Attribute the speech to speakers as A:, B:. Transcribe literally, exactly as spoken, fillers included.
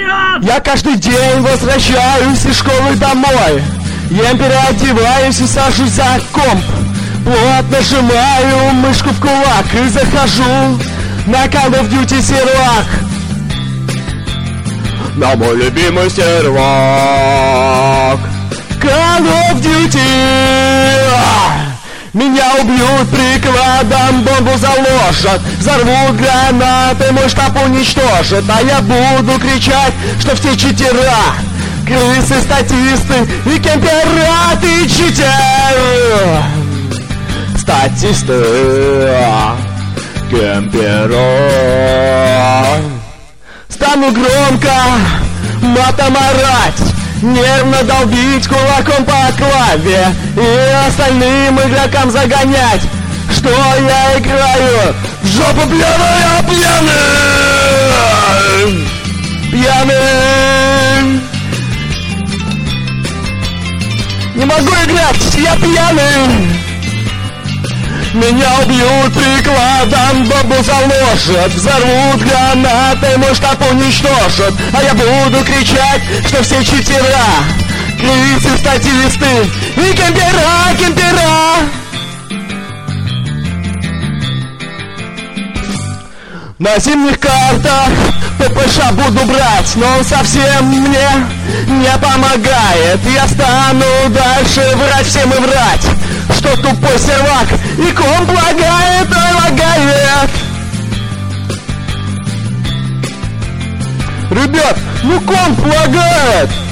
A: Вперед!
B: Я каждый день возвращаюсь из школы домой. Я переодеваюсь и сажусь за комп. Плотно сжимаю мышку в кулак и захожу на Call of Duty сервак. На мой любимый сервак Call of Duty. Меня убьют прикладом, бомбу заложат, взорвут гранаты, мой штаб уничтожат. А я буду кричать, что все читера, крысы, статисты и кемпера. Ты читер, статисты, кемпера. Стану громко матом орать, нервно долбить кулаком по клаве и остальным игрокам загонять, что я играю в жопу пьяный, пьяный, пьяный. Не могу играть, я пьяный. Меня убьют прикладом, бомбу заложат, взорвут гранаты, мой штаб уничтожат. А я буду кричать, что все читера, крысы, статисты и кемпера, кемпера. На зимних картах ППШ буду брать, но он совсем мне не помогает. Я стану дальше врать всем и врать, что тупой сервак и комп лагает, ой, лагает. Ребят, ну комп лагает.